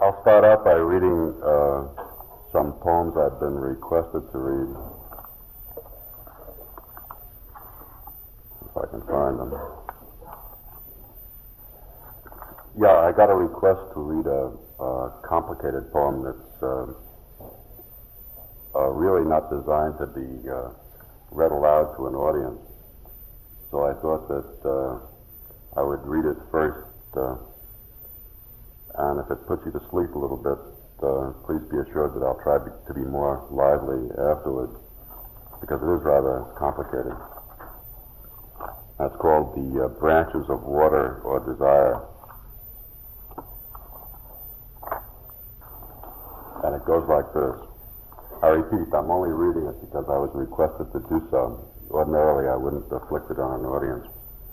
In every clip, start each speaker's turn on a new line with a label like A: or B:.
A: I'll start out by reading some poems I've been requested to read. If I can find them. Yeah, I got a request to read a complicated poem that's really not designed to be read aloud to an audience. So I thought that I would read it first, and if it puts you to sleep a little bit, please be assured that I'll try to be more lively afterwards, because it is rather complicated. That's called The Branches of Water or Desire. And it goes like this. I repeat, I'm only reading it because I was requested to do so. Ordinarily, I wouldn't afflict it on an audience.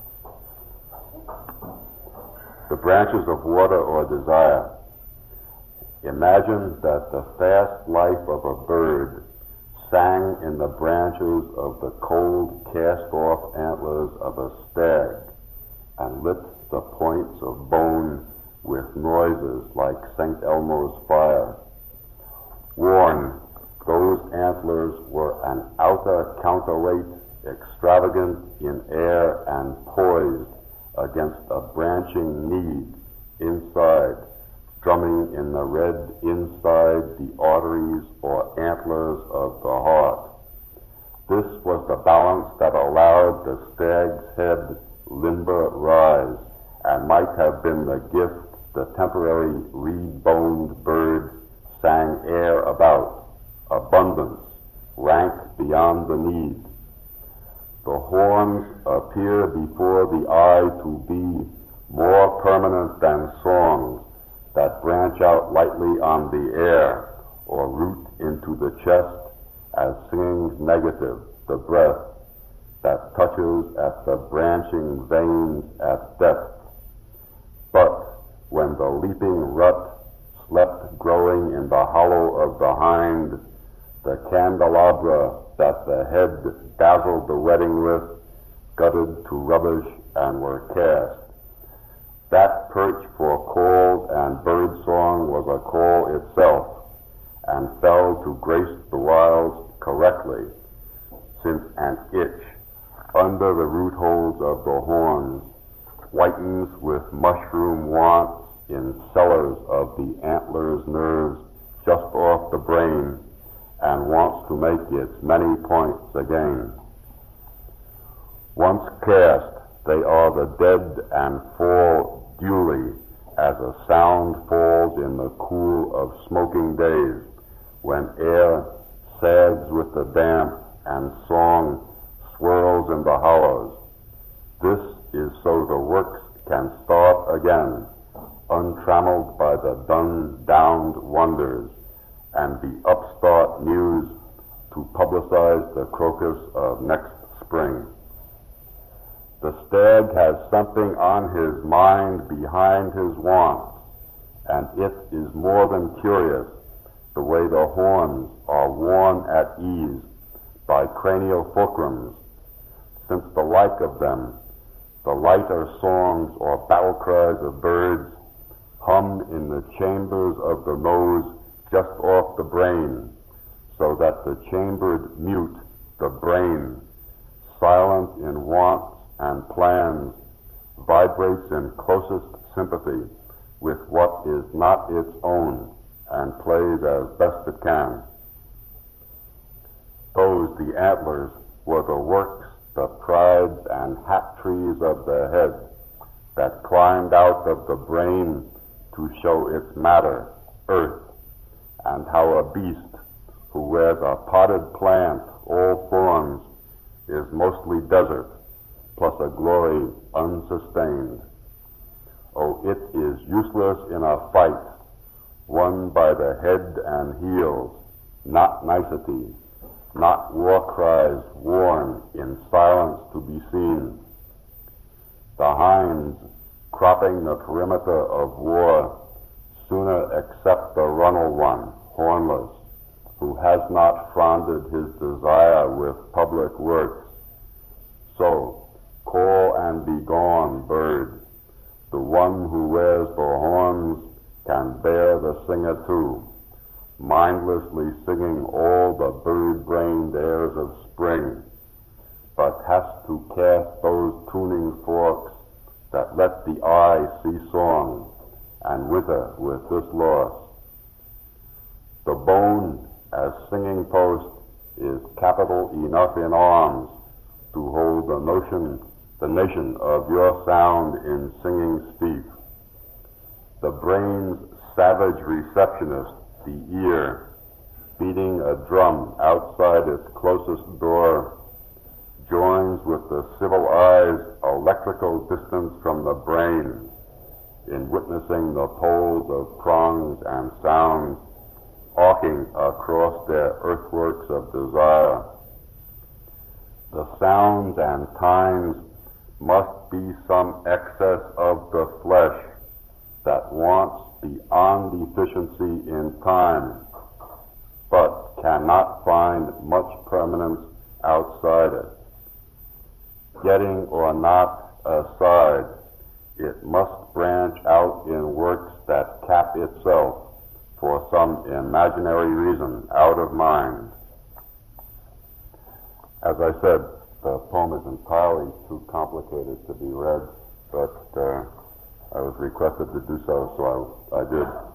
A: The branches of water or desire. Imagine that the fast life of a bird sang in the branches of the cold, cast-off antlers of a stag and lit the points of bone with noises like St. Elmo's fire. Warn, those antlers were an outer counterweight, extravagant in air and poised against a branching need inside, drumming in the red inside the arteries or antlers of the heart. This was the balance that allowed the stag's head limber rise, and might have been the gift the temporary reed-boned bird sang air about, abundance, rank beyond the need. The horns appear before the eye to be more permanent than songs that branch out lightly on the air or root into the chest as singing's negative, the breath that touches at the branching veins at depth. But when the leaping rut slept growing in the hollow of the hind, the candelabra that the head dazzled the wedding with gutted to rubbish and were cast. That perch for calls and bird song was a call itself, and fell to grace the wilds correctly, since an itch under the root holes of the horns whitens with mushroom wants in cellars of the antler's nerves just off the brain, and wants to make its many points again. Once cast, they are the dead and fall duly as a sound falls in the cool of smoking days, when air sags with the damp and song swirls in the hollows. This is so the works can start again, untrammeled by the dun-downed wonders, and the upstart muse to publicize the crocus of next spring. The stag has something on his mind behind his wants, and it is more than curious the way the horns are worn at ease by cranial fulcrums, since the like of them, the lighter songs or battle cries of birds, hum in the chambers of the nose just off the brain, so that the chambered mute, the brain, silent in wants and plans, vibrates in closest sympathy with what is not its own and plays as best it can. Those, the antlers, were the works, the prides and hat trees of the head that climbed out of the brain to show its matter, earth, and how a beast who wears a potted plant, all thorns, is mostly desert, plus a glory unsustained. Oh, it is useless in a fight, won by the head and heels, not nicety, not war cries worn in silence to be seen. The hinds, cropping the perimeter of war, sooner accept the runnel one, hornless, who has not fronded his desire with public works. So, call and be gone, bird, the one who wears the horns can bear the singer too, mindlessly singing all the bird-brained airs of spring, but has to cast those tuning forks that let the eye see song and wither with this loss. The bone as singing post is capital enough in arms to hold the nation of your sound in singing speech. The brain's savage receptionist, the ear, beating a drum outside its closest door, joins with the civil eye's electrical distance from the brain in witnessing the poles of prongs and sounds arcing across their earthworks of desire. The sounds and times must be some excess of the flesh that wants beyond efficiency in time, but cannot find much permanence outside it. Getting or not aside, it must branch out in works that cap itself for some imaginary reason out of mind. As I said, the poem is entirely too complicated to be read, but I was requested to do so, so I did.